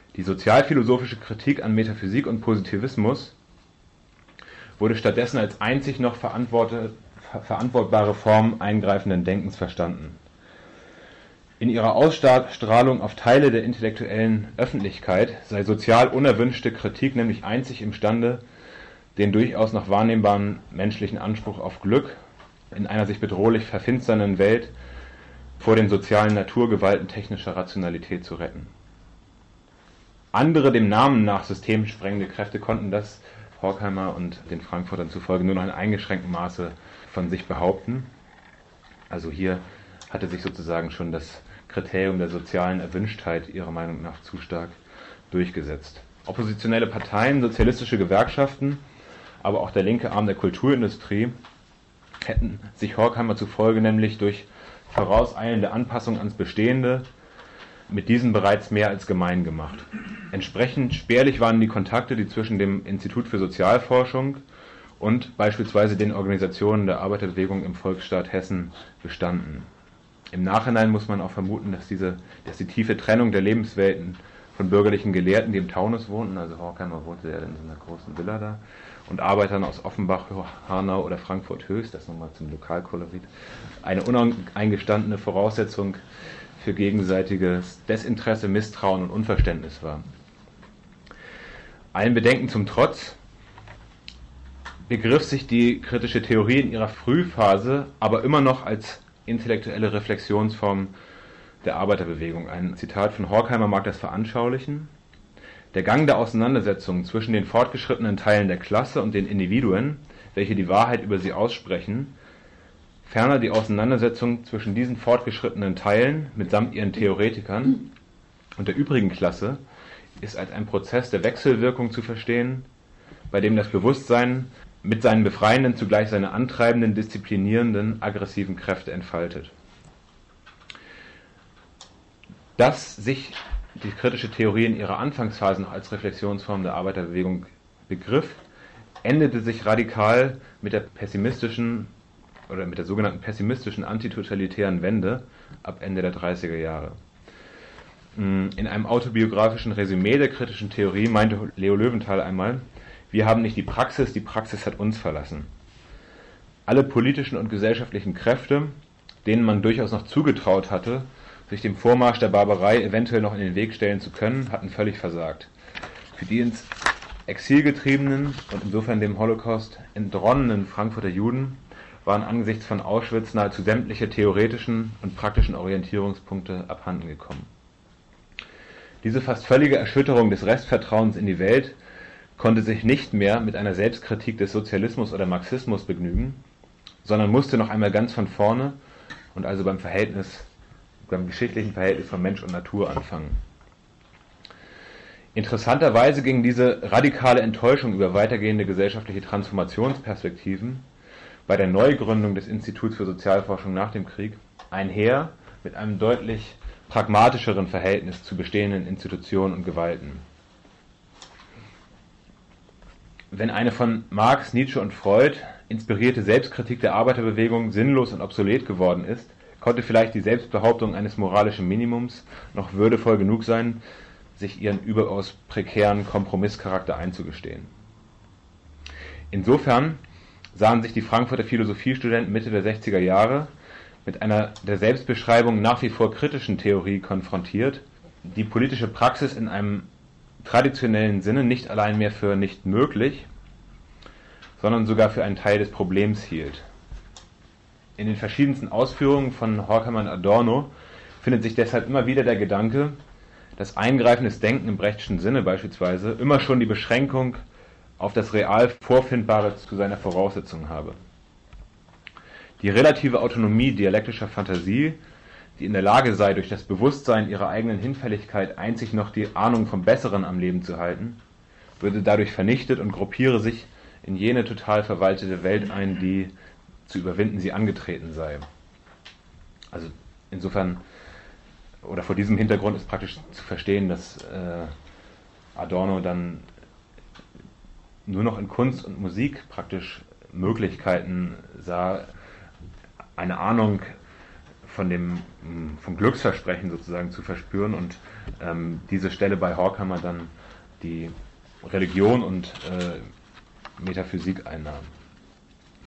Die sozialphilosophische Kritik an Metaphysik und Positivismus wurde stattdessen als einzig noch verantwortbare Form eingreifenden Denkens verstanden. In ihrer Ausstrahlung auf Teile der intellektuellen Öffentlichkeit sei sozial unerwünschte Kritik nämlich einzig imstande, den durchaus noch wahrnehmbaren menschlichen Anspruch auf Glück in einer sich bedrohlich verfinsternden Welt vor den sozialen Naturgewalten technischer Rationalität zu retten. Andere dem Namen nach systemsprengende Kräfte konnten das Horkheimer und den Frankfurtern zufolge nur noch in eingeschränktem Maße von sich behaupten. Also hier hatte sich sozusagen schon das Kriterium der sozialen Erwünschtheit ihrer Meinung nach zu stark durchgesetzt. Oppositionelle Parteien, sozialistische Gewerkschaften, aber auch der linke Arm der Kulturindustrie hätten sich Horkheimer zufolge nämlich durch vorauseilende Anpassung ans Bestehende mit diesen bereits mehr als gemein gemacht. Entsprechend spärlich waren die Kontakte, die zwischen dem Institut für Sozialforschung und beispielsweise den Organisationen der Arbeiterbewegung im Volksstaat Hessen bestanden. Im Nachhinein muss man auch vermuten, dass die tiefe Trennung der Lebenswelten von bürgerlichen Gelehrten, die im Taunus wohnten, also Horkheimer wohnte ja in so einer großen Villa da, und Arbeitern aus Offenbach, Hanau oder Frankfurt-Höchst, das nochmal zum Lokalkolorit, eine uneingestandene Voraussetzung für gegenseitiges Desinteresse, Misstrauen und Unverständnis war. Allen Bedenken zum Trotz begriff sich die kritische Theorie in ihrer Frühphase aber immer noch als intellektuelle Reflexionsform der Arbeiterbewegung. Ein Zitat von Horkheimer mag das veranschaulichen: Der Gang der Auseinandersetzung zwischen den fortgeschrittenen Teilen der Klasse und den Individuen, welche die Wahrheit über sie aussprechen, ferner die Auseinandersetzung zwischen diesen fortgeschrittenen Teilen mitsamt ihren Theoretikern und der übrigen Klasse, ist als ein Prozess der Wechselwirkung zu verstehen, bei dem das Bewusstsein mit seinen befreienden, zugleich seine antreibenden, disziplinierenden, aggressiven Kräfte entfaltet. Dass sich die kritische Theorie in ihrer Anfangsphase noch als Reflexionsform der Arbeiterbewegung begriff, änderte sich radikal mit der sogenannten pessimistischen antitotalitären Wende ab Ende der 30er Jahre. In einem autobiografischen Resümee der kritischen Theorie meinte Leo Löwenthal einmal: Wir haben nicht die Praxis hat uns verlassen. Alle politischen und gesellschaftlichen Kräfte, denen man durchaus noch zugetraut hatte, sich dem Vormarsch der Barbarei eventuell noch in den Weg stellen zu können, hatten völlig versagt. Für die ins Exil getriebenen und insofern dem Holocaust entronnenen Frankfurter Juden waren angesichts von Auschwitz nahezu sämtliche theoretischen und praktischen Orientierungspunkte abhanden gekommen. Diese fast völlige Erschütterung des Restvertrauens in die Welt konnte sich nicht mehr mit einer Selbstkritik des Sozialismus oder Marxismus begnügen, sondern musste noch einmal ganz von vorne und also beim geschichtlichen Verhältnis von Mensch und Natur anfangen. Interessanterweise ging diese radikale Enttäuschung über weitergehende gesellschaftliche Transformationsperspektiven bei der Neugründung des Instituts für Sozialforschung nach dem Krieg einher mit einem deutlich pragmatischeren Verhältnis zu bestehenden Institutionen und Gewalten. Wenn eine von Marx, Nietzsche und Freud inspirierte Selbstkritik der Arbeiterbewegung sinnlos und obsolet geworden ist, konnte vielleicht die Selbstbehauptung eines moralischen Minimums noch würdevoll genug sein, sich ihren überaus prekären Kompromisscharakter einzugestehen. Insofern sahen sich die Frankfurter Philosophiestudenten Mitte der 60er Jahre mit einer der Selbstbeschreibung nach wie vor kritischen Theorie konfrontiert, die politische Praxis in einem traditionellen Sinne nicht allein mehr für nicht möglich, sondern sogar für einen Teil des Problems hielt. In den verschiedensten Ausführungen von Horkheimer und Adorno findet sich deshalb immer wieder der Gedanke, dass eingreifendes Denken im Brechtschen Sinne beispielsweise immer schon die Beschränkung auf das real Vorfindbare zu seiner Voraussetzung habe. Die relative Autonomie dialektischer Fantasie, die in der Lage sei, durch das Bewusstsein ihrer eigenen Hinfälligkeit einzig noch die Ahnung vom Besseren am Leben zu halten, würde dadurch vernichtet und gruppiere sich in jene total verwaltete Welt ein, die zu überwinden sie angetreten sei. Also insofern, oder vor diesem Hintergrund ist praktisch zu verstehen, dass Adorno dann nur noch in Kunst und Musik praktisch Möglichkeiten sah, eine Ahnung vom Glücksversprechen sozusagen zu verspüren und diese Stelle bei Horkheimer dann die Religion und Metaphysik einnahm.